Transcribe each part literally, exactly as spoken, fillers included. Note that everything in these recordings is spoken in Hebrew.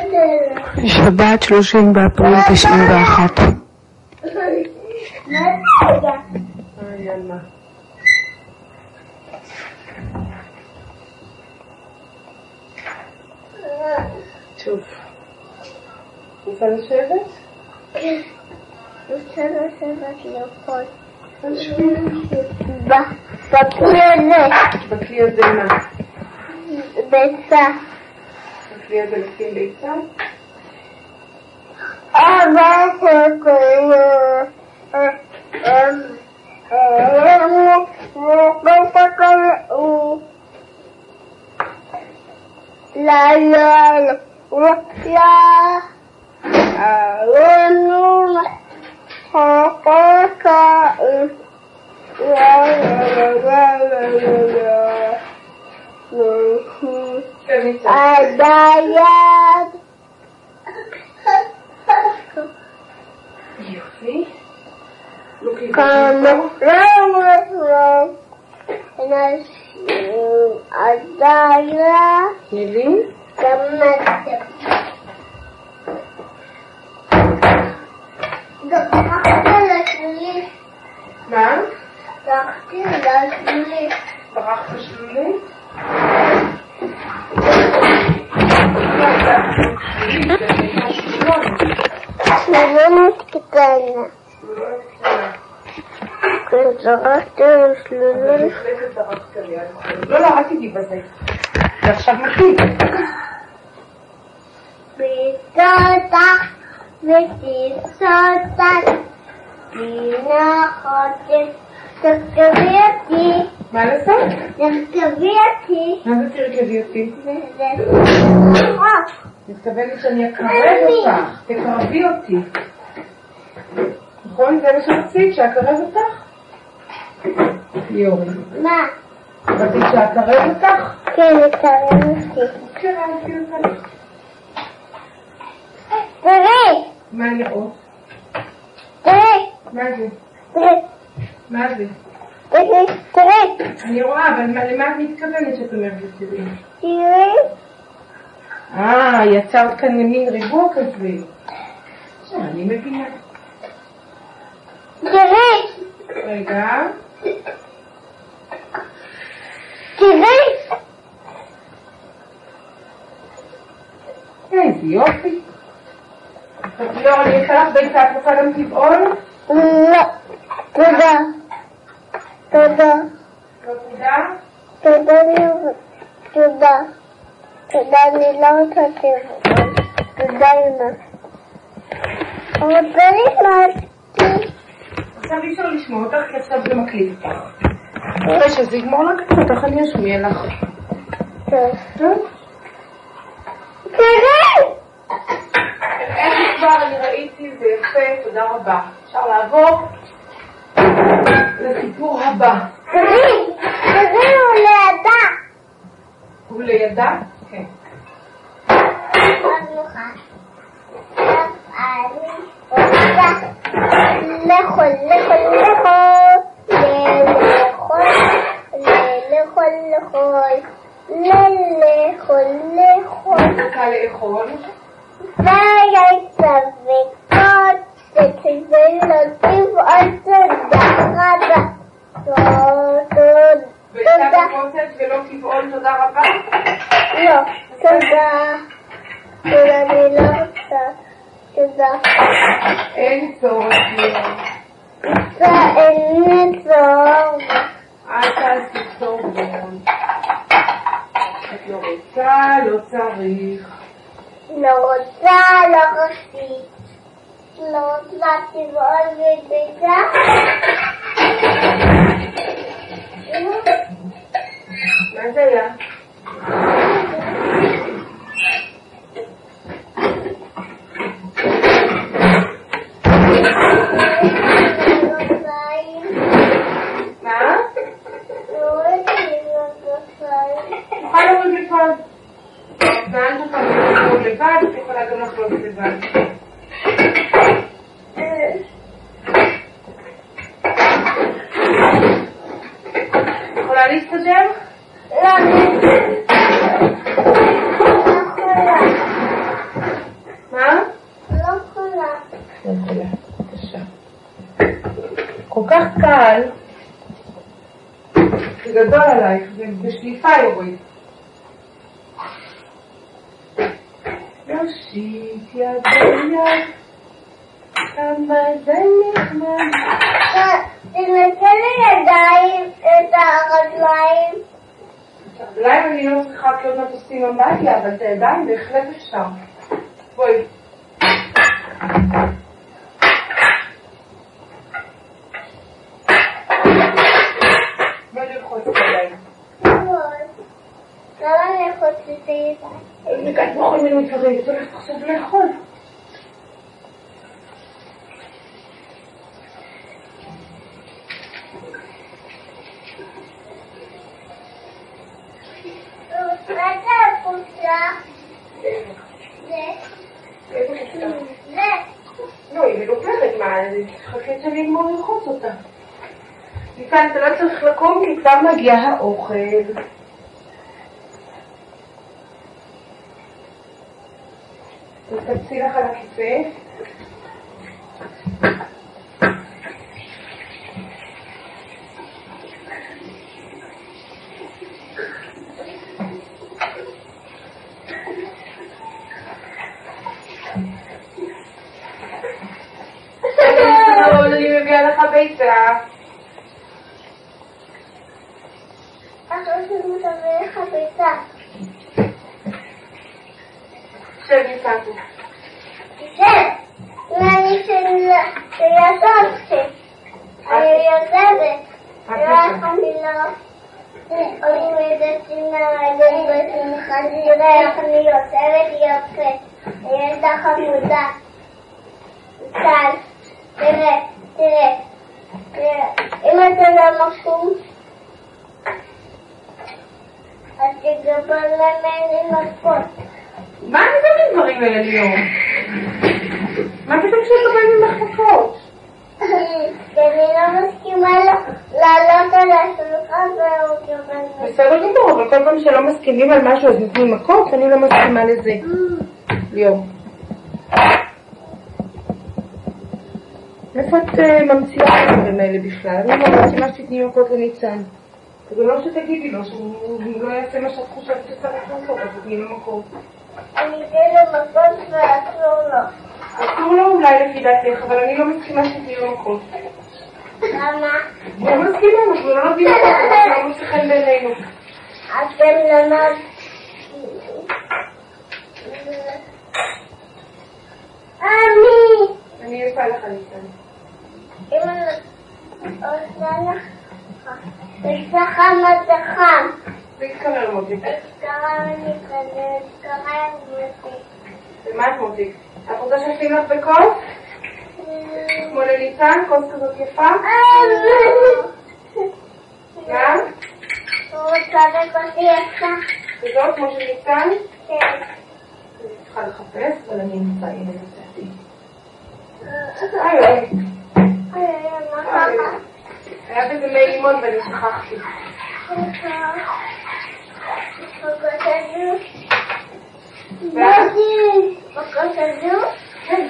שבת שלושים באפריל תשעים ואחת. טוב. רוצה לשבת? כן. רוצה לשבת לכל. בכלי הזה. בכלי הזה מה? ביצה. בכלי הזה לשים ביצה? אבל שכולו ושכולו לה לה לה לה אהלנו חוקה לה לה לה לה לה הדייד יופי. כמה רמות נשים הדייד נילי? כמה דרכתי לשלי מה? דרכתי לשלי ברחת שלי? שלולת קטנה. כשזרקתי לשלולת לא, לא, אל תגיעי בזה. זה עכשיו מתאים. ביצותך וטיסותך בנחותך תרכבי אותי. מה לעשות? תרכבי אותי. מה זה תרכבי אותי? וזה מתכוונת שאני אקרב אותך, תקרבי אותי. נכון? זה מה שרצית, שאקרב אותך? יורי. מה? רצית שאקרב אותך? כן, תקרב אותי. קרבתי אותך. תראי! מה לראות? תראי! מה זה? תראי! מה זה? תראי! תראי! אני רואה, אבל למה את מתכוונת שאת אומרת תראי? תראי! אה, יצרת כאן מין ריבוע כזה. עכשיו, אני מבינה. תראי! רגע. תראי! איזה יופי. ליאור, אני אקח לך ביצה, את רוצה גם טבעול? לא. תודה. תודה. לא תודה? תודה ליאור. תודה. תודה, אני לא רוצה טבעול. תודה אמא. רוצה לשמעתי. עכשיו אי אפשר לשמוע אותך, כי עכשיו זה מקליט. אחרי שזה יגמור להקליט אותך, אני אשמיע לך. טוב. טוב? תראי! איך כבר אני ראיתי, זה יפה, תודה רבה. אפשר לעבור לסיפור הבא. תראי! תראי, הוא לידה. הוא לידה? כן. עוד נוחה. אני רוצה לאכול, לאכול, לאכול. לאכול, לאכול, לאכול. לאכול, לאכול. רוצה לאכול? ויצא וקוצץ ולא תבעול תודה רבה. ויצא תודה. וקוצץ ולא תבעול תודה רבה? לא, תודה. תודה, אני לא רוצה. תודה. אין צורך ליאור. אין צורך. אל תעשי צורך. את לא רוצה, לא צריך. לא רוצה, לא רצית. לא רוצה תבעול וביצה. מה זה היה? מה? תוכל לראות לבד. ואן תוכל לראות לבד, תוכל גם לחלוט לבד. יכולה להסתג'ר? לא, לא יכולה. גדול עלייך, ובשליפה יוריד. יושיט יד ביד, כמה זה נחמד. תנסה לידיים את הרגליים. את הרגליים אני לא צריכה כי עוד מעט עושים אמבטיה, אבל את הידיים בהחלט אפשר. בואי. בואי ללחוץ את הידיים. למה ללחוץ את הידיים? אני נגעת בכל מיני דברים, את הולכת עכשיו לאכול. לא, היא מלוכלכת, מה? חכית שאני אגמור ללחוץ אותה. מכאן אתה לא צריך לקום כי כבר מגיע האוכל. תקצי לך על הכיפה. אני מביאה לך ביצה. עכשיו שאני מביא לך ביצה. שב ניסן. שב! ואני שיעשות שב. אני יוצבת. רק אני לא... אני מדעתי מהרגל בשמחה, תראה איך אני יוצבת יפה. ילדה חמודה. טל. תראה, תראה, תראה, אם אתה לא מקום, אז תגבר ממני מכות. מה אני באים דברים האלה ליאור? מה פתאום שאתה באים ממך מכות? כי אני לא מסכימה לעלות על השולחן והוא גבר מכות. בסדר גמור, אבל כל פעם שלא מסכימים על משהו אז נתנו מכות, אני לא מסכימה לזה. ליאור. איפה את ממציאה את הדברים האלה בכלל? אני לא מסכימה שתתני מכות לניצן. וגם לא שתגידי לו, שהוא לא יעשה מה שאת חושבת שצריך לעשות, אז תתני לו מכות. אני אתן לו מכות ואסור לו. אסור לו אולי לפי דעתך, אבל אני לא מסכימה שתתני לו מכות. למה? לא מסכימה, אנחנו לא נותנים מכות, אנחנו לא מוצא חן בעינינו. אתם לא נותנים. אני! אני אעשה לך ניצן. אם אני עושה לך, יש לך מה זה חם. זה יתקרר מוטיק. קרה לי כזה, קרה לי מוטיק. ומה את מוטיק? את רוצה ששים לך בכוס? כמו לניצן, כוס כזאת יפה? גם? הוא רוצה בכוס יפה. כזאת כמו של ניצן? כן. אני צריכה לחפש, אבל אני אמצא, הנה נצאתי. איי אוי. אוי, מה ככה? היה בזה מי לימון ואני שכחתי. בכוס הזו? בואי, בכוס הזו? כן.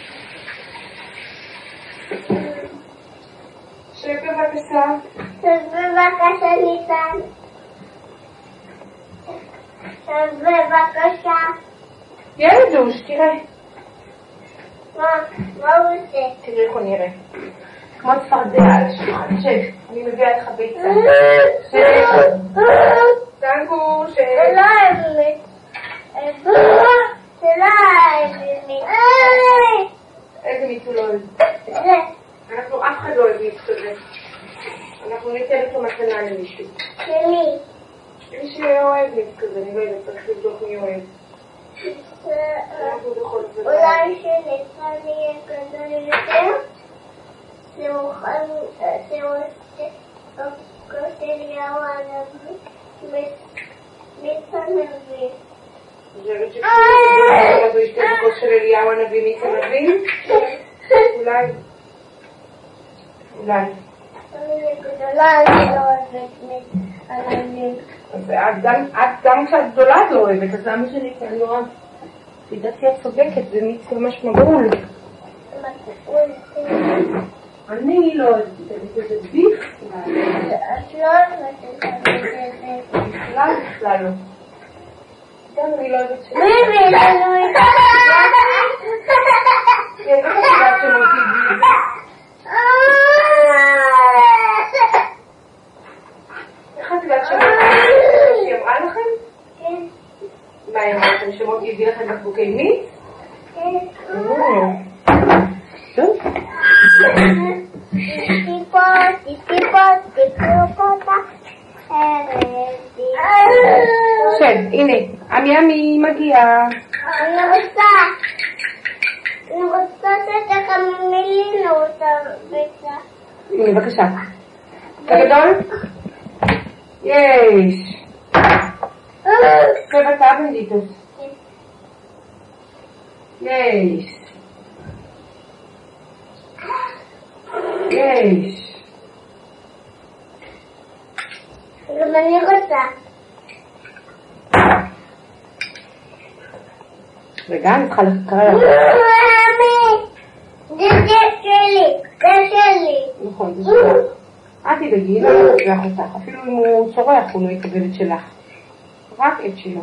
שב בבקשה. שב בבקשה ניצן. שב בבקשה. ילדוש, תראה. מה? מה הוא עושה? תראי איך הוא נראה. כמו צפרדע על השולחן. שב, אני מביאה לך ביצה. שב. דנקו, שב. זה לא האמת. זה לא האמת. איזה מיץ הוא לא אוהב? זה. אנחנו אף אחד לא אוהב מיץ כזה. אנחנו ניתן לו מתנה למישהו. שלי. מי שאוהב מיץ כזה, אני לא יודעת, צריך לבדוק מי אוהב. אנחנו בכל זאת. אולי שניצן יהיה גדול יותר? שהוא עושה אליהו הנביא, מיץ הנביא. חושבת שכשהוא ישתה בכוס של אליהו הנביא מיץ הנביא? אולי. אולי. אני גדולה, אני לא אוהבת מיץ הנביא. את גם כשאת גדולה את לא אוהבת, אז למה שאני כאן לא אוהב? לדעתי את צודקת, זה מיץ ממש מגעול. אני לא אוהבת את זה בכלל. את לא אוהבת את זה. בכלל בכלל לא. גם אני לא אוהבת שלא. מי הביא לנו את זה? איך את יודעת שמותי בלי? איך את יודעת שמותי שהיא אמרה לכם? כן. מה היא אמרה לכם? שמותי הביא לכם בקבוקי מיץ? כן. טוב. טיפות, טיפות, טיפות, שב, הנה, עמי עמי מגיעה. אני רוצה, אני רוצה שתחמילינו אותה בבקשה. הנה, בבקשה. בגדול? יש. שבע בנדיטוס. יש. יש. גם אני רוצה. רגע, אני צריכה לקרוא לך. מאמי, זה שלי, זה שלי. נכון, זה שלך. אל תדאגי, לא יצליח אותך. אפילו אם הוא צורח, הוא לא יקבל את שלך. רק את שלו.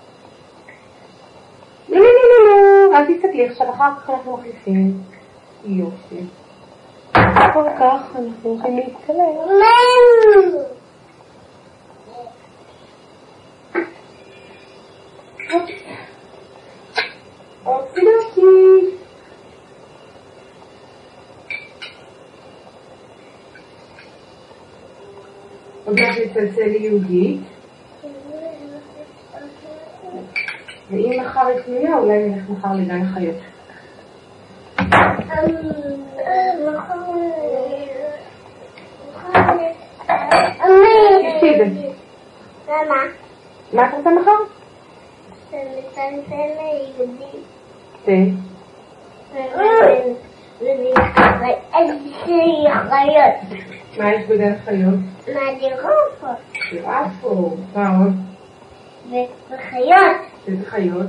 לא, לא, לא, לא, אל תסתכלי, עכשיו אחר כך אנחנו מחליפים. יופי. אחר כך אנחנו הולכים להתקלם. מאמי. אוקיי. עוד מעט נצלצל ליהודית, ואם מחר היא פנימיה, אולי נלך מחר לגן החיות. תשתי את זה. למה? מה את רוצה מחר? לצלצל ליהודי. תה. איזה חיות. מה יש בגן החיות? מהדירופו. ג'ירפה, מה עוד? וחיות. איזה חיות?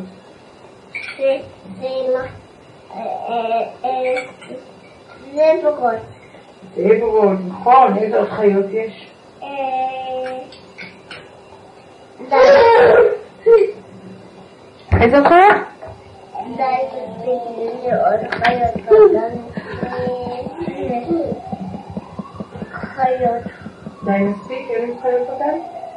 זברות. זברות, נכון, איזה עוד חיות יש? איזה עוד חיות? די, תספיק עוד חיות. חיות. די מספיק, אין לי חיות עדיין?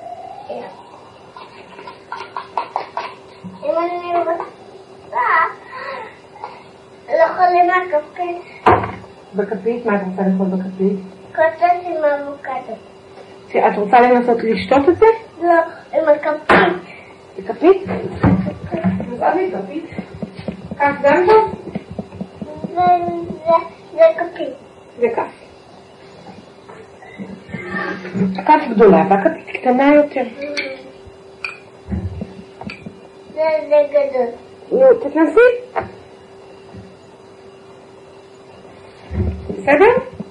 אם אני רוצה לאכול עם הכפית. בכפית? מה את רוצה לאכול בכפית? קוטש עם אבוקדו. את רוצה לנסות לשתות את זה? לא, עם הכפית. בכפית? נוסע לי כפית. כך גם טוב? זה כפית. זה כף. כף גדולה והכפית קטנה יותר. זה גדול. נו, תתנסי. בסדר?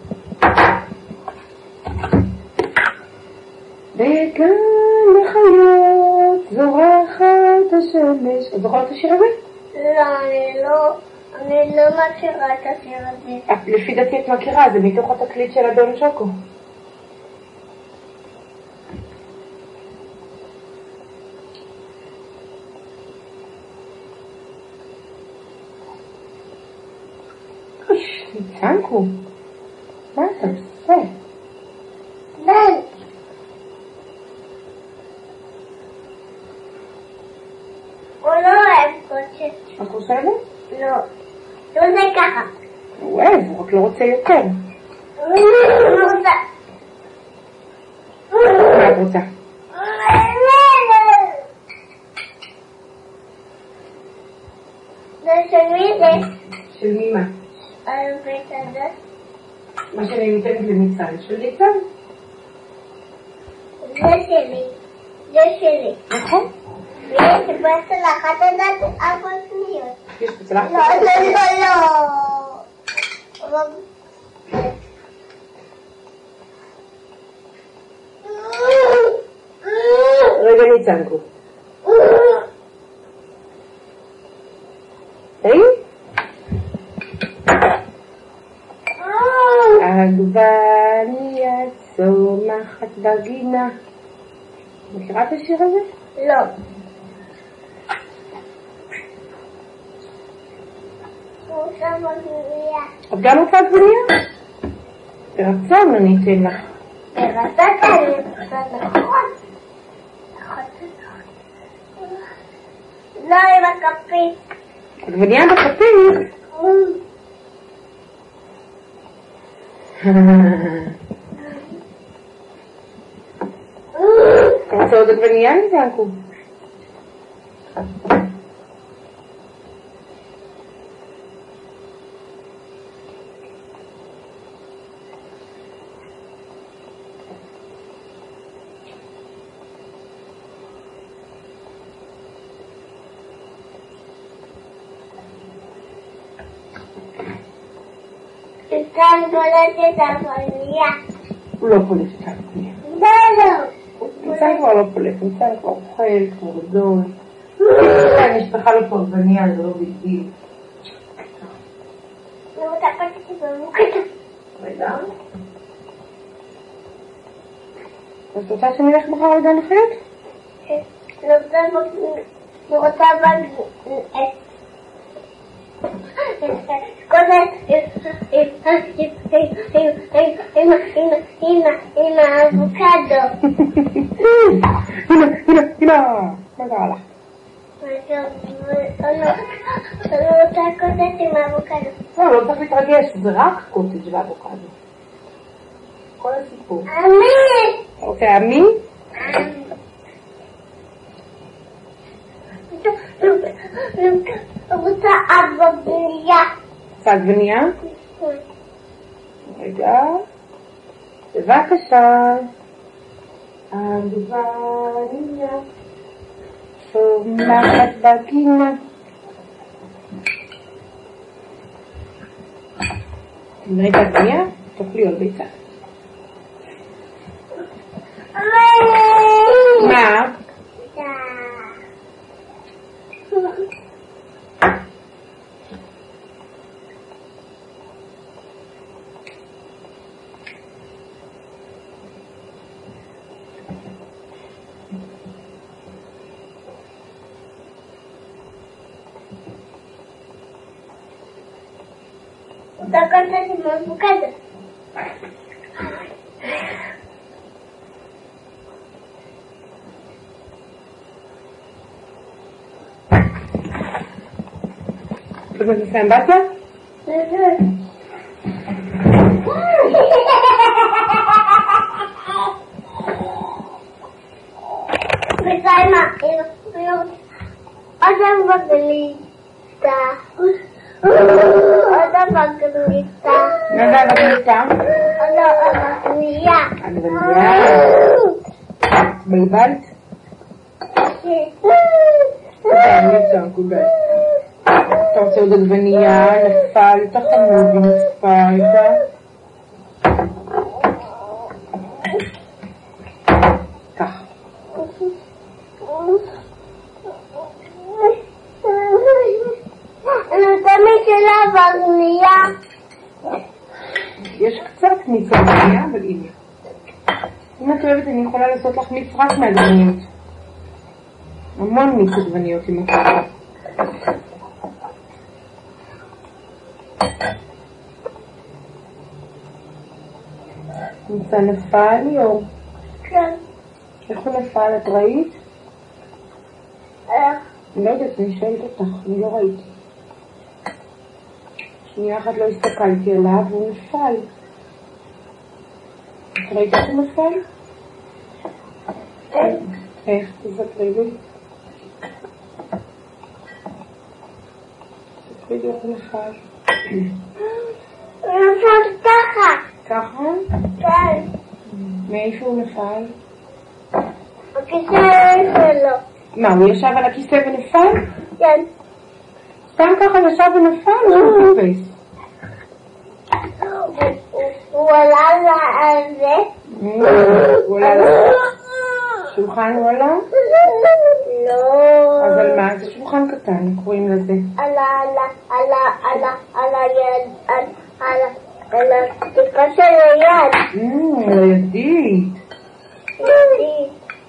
בגן החיות זורחת השמש. את זוכרת את השיר הזה? לא, אני לא, אני לא מכירה את השיר הזה. לפי דעתי את מכירה, זה מתוך התקליט של אדון שוקו. ניצנקו, מה אתה עושה? בן! הוא לא אוהב קוצ'ט. את רוצה את זה? לא. לא זה ככה. הוא אוהב, הוא רק לא רוצה יותר. אני רוצה. מה את רוצה? זה של מי זה? של מי מה? על בית הזה. מה שאני נותנת לניצן, של ניצן. זה שלי. זה שלי. נכון? ויש בצלחת הזאת ארבע שניות. יש בצלחת? לא, לא, לא, לא. רגע ניצנקו. היי? צומחת בגינה. מכירה את השיר הזה? לא. את גם רוצה עגבנייה? ברצון אני אתן לך. ברצון אני אתן לך. לא עם הכפית. עגבנייה בכפית? אתה רוצה עוד עגבנייה נזנקו? כאן פולטת עגבנייה. הוא לא פולט את העגבנייה. בסדר. ניצן כבר לא פולט, ניצן כבר אוכל, כבר גדול. יש לך לו פה עגבנייה, זה לא בלתי. אני רוצה פתקי במוקד. רגע. אז את רוצה שאני אלך מחר לגן החיות? אני רוצה בגן. עם האבוקדו. הנה, הנה, הנה. מה קרה לך? אני רוצה קוטג' עם האבוקדו. לא, לא צריך להתרגש, זה רק קוטג' ואבוקדו. כל הסיפור. עמי! אתה רוצה עמי? אני רוצה עגבנייה. רוצה עגבנייה? רגע. בבקשה. עגבנייה. צומחת בגינה. נראה את העגבנייה? תאכלי עוד ביצה. מה? אתה קוטג' עם האבוקדו. את מנסה עם בתיה? וסיימה, עוד בגליטה. עוד בגליטה. מה זה הבגליטה? עוד בגלייה. עגבנייה. בלבלת? אני אצלם קובל. אתה רוצה עוד עגבנייה, נפל, אתה חמוד, נפל, ככה. אני רוצה משלה בגלייה. יש קצת מיץ עגבנייה, אבל הנה. אם את אוהבת, אני יכולה לעשות לך מיץ רק מעגבניות. המון מיץ עגבניות אם את אוהבת. נמצא נפל, ליאור? כן. איך הוא נפל, את ראית? איך? אני לא יודעת, אני שואלת אותך, אני לא ראיתי. שנייה אחת לא הסתכלתי עליו, והוא נפל. את ראית איך הוא נפל? איך? איך? תספרי לי. תספרי לי איך הוא נפל. הוא נפל ככה. ככה? כן. מאיפה הוא נפל? בכיסא שלו. מה, הוא ישב על הכיסא ונפל? כן. סתם ככה ישב ונפל או שהוא תופס? הוא עלה על זה. הוא עלה על השולחן הוא עלה? לא. אז על מה? זה שולחן קטן, קוראים לזה. עלה, עלה, עלה, עלה, עלה יד, עלה, עלה, עלה, תקרא של היד. אממ, לידית. ידית.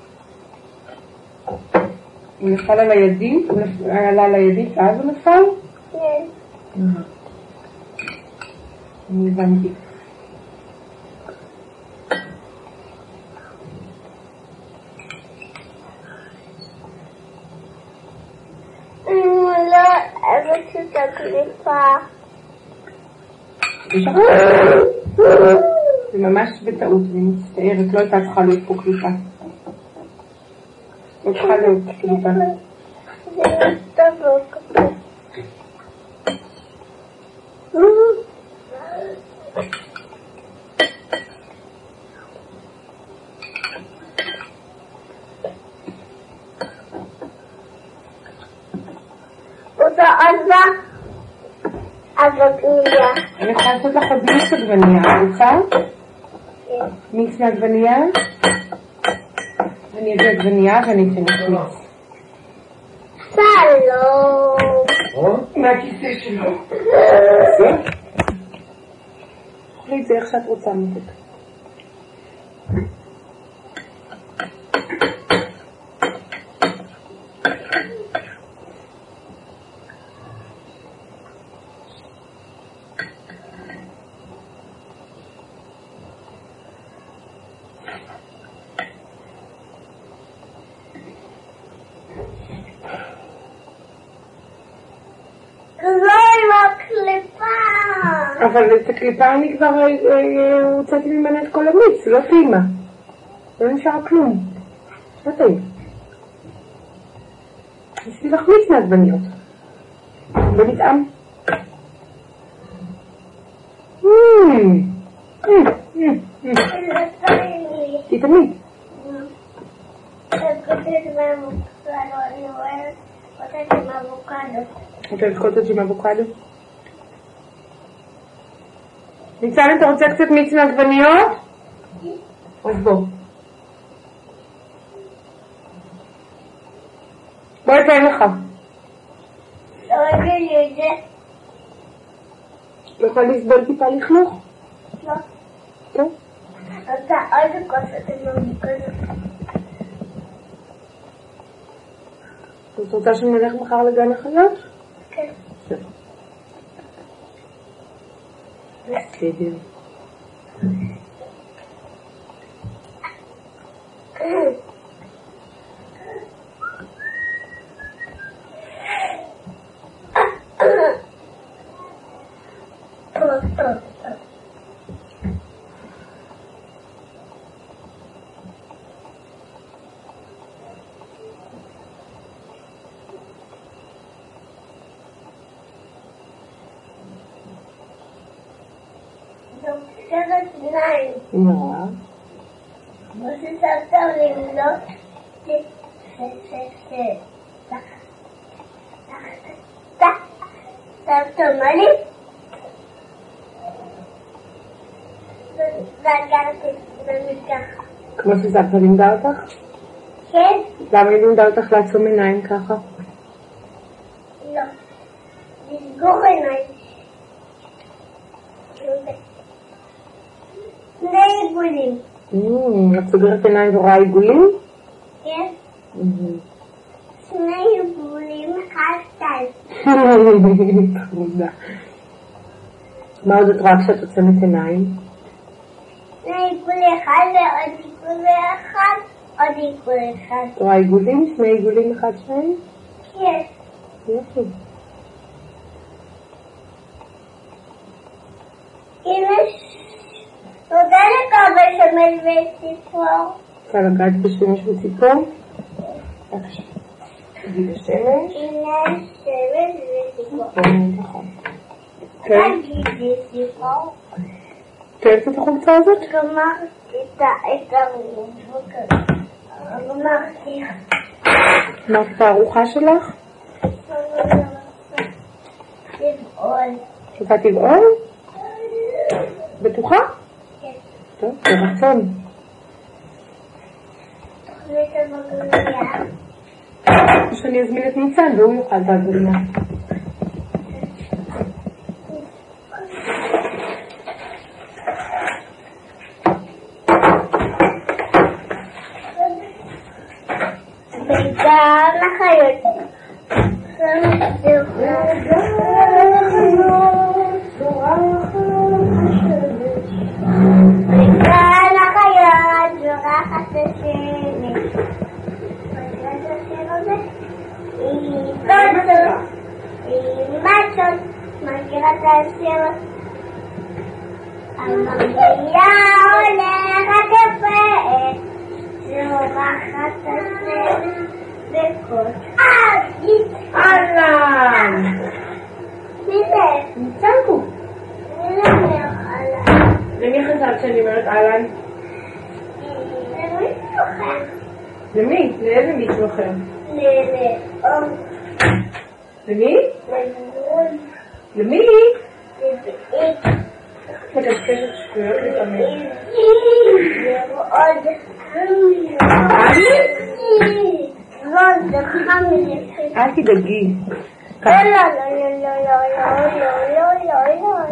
הוא נפל על הידית? הוא עלה על הידית ואז הוא נפל? כן. אני הבנתי. לא, אבל זאת הקליפה. זה ממש בטעות, אני מצטערת, לא הייתה צריכה להיות פה קליפה. לא צריכה להיות קליפה. זה לא טוב. אותו עזבה, עזבה פנייה. אני יכולה לעשות לך עוד מיץ עגבנייה, רוצה? כן. מיץ מעגבנייה? אני אביא עגבנייה ואני אתן לך מיץ. שלום. מהכיסא שלו. תאכלי את זה איך שאת רוצה מתוק. אבל את הקליפה אני כבר הוצאתי ממנה את כל המיץ, לא טעימה. לא נשאר כלום. לא טעים. יש לי לך מיץ מעגבניות. במטעם. תתעמי. את אוהבת קוטג' עם אבוקדו? ניצן, אתה רוצה קצת מיץ מעגבניות? אז בוא. בוא אתן לך. לא אגיד לי את זה. לא יכולה לסבול טיפה לכלוך? לא. כן? אתה עוד כוסת עם המוקדות. את רוצה שנלך מחר לגן החיות? כן. בסדר. נורא. כמו ששמת למנות שמת מלי וגרתי במיקח. כמו שסבתא לימדה אותך? כן? למה היא לימדה אותך לעצום עיניים ככה? לא. לסגור עיניים. שני עיגולים. את סוגרת עיניים ורואה עיגולים? כן. שני עיגולים, אחד, שתיים. חמודה. מה עוד את רואה כשאת עוצמת עיניים? שני עיגולים, אחד ועוד עיגול אחד, עוד עיגול אחד. את רואה עיגולים? שני עיגולים, אחד, שניים? כן. יופי. הנה תודה לך בשמש וציפור. רוצה לגעת בשמש וציפור? בבקשה. תגידי בשמש. הנה שמש וציפור. נכון. כן? תגידי ציפור. כן, את החולצה הזאת? גמרתי את הרוחב. גמרתי. אמרת את הארוחה שלך? לבעול. רוצה תבעול? בטוחה? כן. טוב, ברצון. תוכנית המגליה. שאני אזמין את ניצן והוא יוכל את העגבנייה. לגן החיות. לגן החיות זורחת השמש. מכירה את השיר הזה? היא טוטו, היא מצ'ות. מכירה את השיר? המרגיעה הולכת יפה, זורחת השמש בקול. אהלן! מי זה? נמצא פה. מי זה אהלן? למי חזרת שאני אומרת אהלן? למי תוכן? למי? לאיזה מי תוכן? ללאום. למי? ללאום. למי? לבעית. מקשקשת שטויות לפעמים. ועוד ועוד זה חמי. אל תדאגי. לא, לא, לא, לא, לא, לא, לא, לא, לא.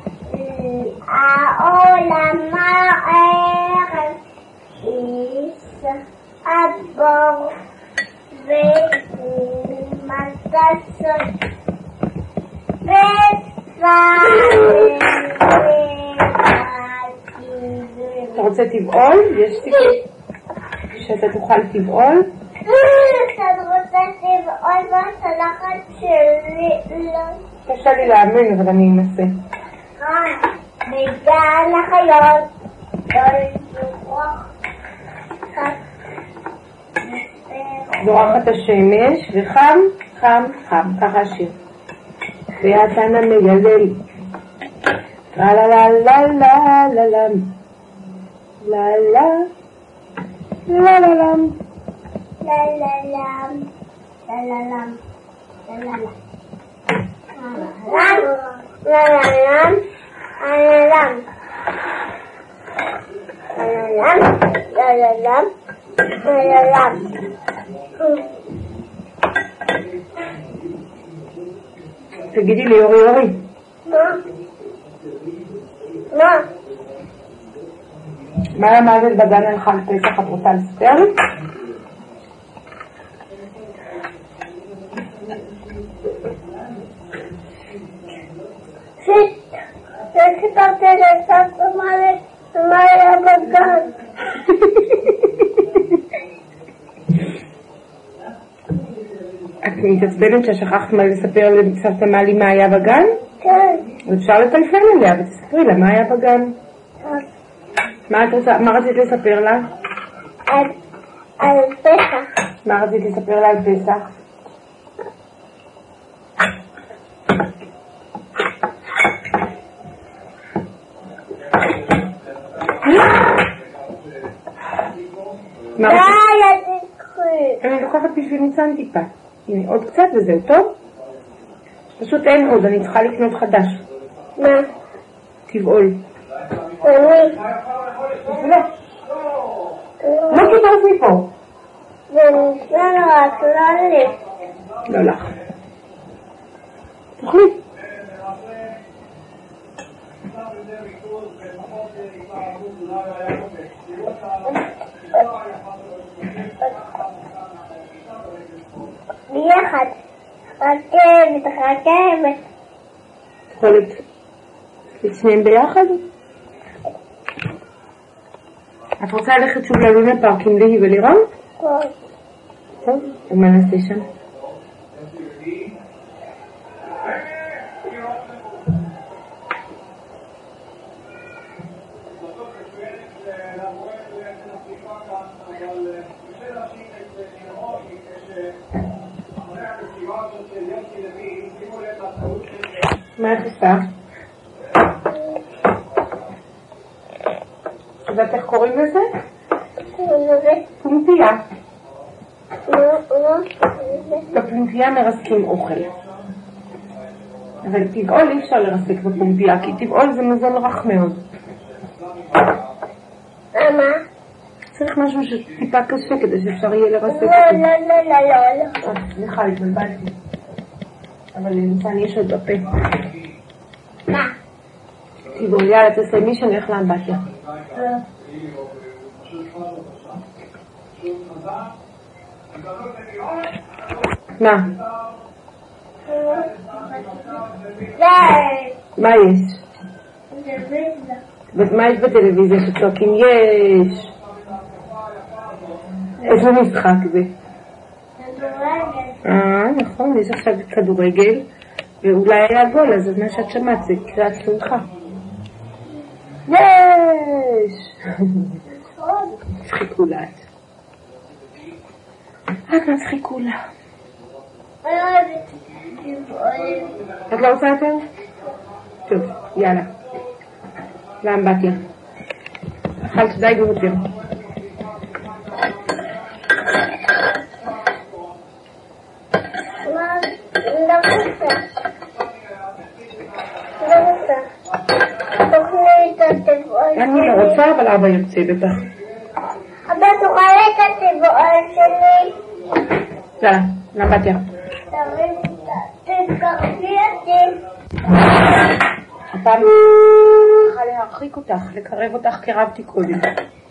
העולם הערב איש הבור ומטסות אתה רוצה טבעול? יש סיכוי שאתה תוכל טבעול? אתה רוצה טבעול בצלחת שלי? לא. קשה לי להאמין, אבל אני אנסה. בגן החיות זורחת השמש וחם, חם, חם, ככה השיר. והתנא מגלל לה לה לה לה לה לה לה לה לה לה לה לה לה לה לם לה לה לם לה לה לם לה לה לם לה לה לם לה לה לם לה לה לם. תגידי לי אורי אורי. מה? מה? מה למדת בגן על חג פסח? את רוצה לספר? שסיפרתי לסבתא מה היה בגן. את מתעצבנת ששכחת מה לספר לסבתא מלי מה היה בגן? כן. אפשר לטלפן אליה ותספרי לה מה היה בגן. מה את רוצה, מה רצית לספר לה? על, על פסח. מה רצית לספר לה על פסח? מה רצית? די, אל תקחי. אני לוקחת בשביל ניצן טיפה. הנה, עוד קצת וזהו, טוב? פשוט אין עוד, אני צריכה לקנות חדש. מה? טבעול. אני. לא. לא קיבלת מפה. זה נשמע רק לא לי. לא לך. תאכלי. ביחד. רכבת, רכבת. יכולת את שניהם ביחד? את רוצה ללכת שוב ללונה פארק עם ליהי ולירון? כן. טוב, ומה נעשה שם? מה את עושה? יודעת איך קוראים לזה? פומפייה. בפומפייה מרסקים אוכל. אבל טבעול אי אפשר לרסק בפומפייה, כי טבעול זה מזון רך מאוד. מה? צריך משהו שטיפה קשה כדי שאפשר יהיה לרסק אותו. לא, לא, לא, לא, לא. סליחה, התבלבלתי. אבל לניסן יש עוד בפה. מה? טבעול, יאללה, תסיימי שאני הולך לאמבטיה. מה? מה יש? מה יש בטלוויזיה שצועקים? יש. איזה משחק זה? אה, נכון, יש עכשיו כדורגל, ואולי היה גול, אז מה שאת שמעת זה קריאת שמחה. יש! מצחיקו לה את. את מצחיקו לה. את לא רוצה יותר? טוב, יאללה. לאמבטיה. אכלת די גרוטר. אני לא רוצה, אבל אבא יוצא בטח. אבא, תוכל את הטבעון שלי? יאללה, לאמבטיה. תקרבי אותי. הפעם צריכה להרחיק אותך, לקרב אותך קרבתי קודם.